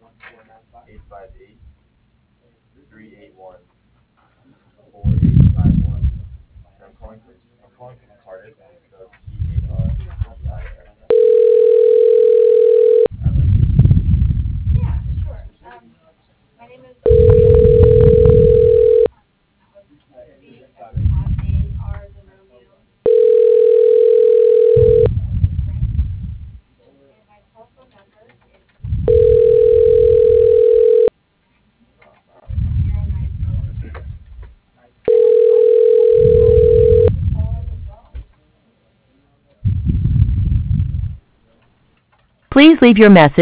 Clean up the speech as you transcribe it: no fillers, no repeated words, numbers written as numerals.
858-381-4851. And I'm calling from Cardiff, and it's spelled Please leave your message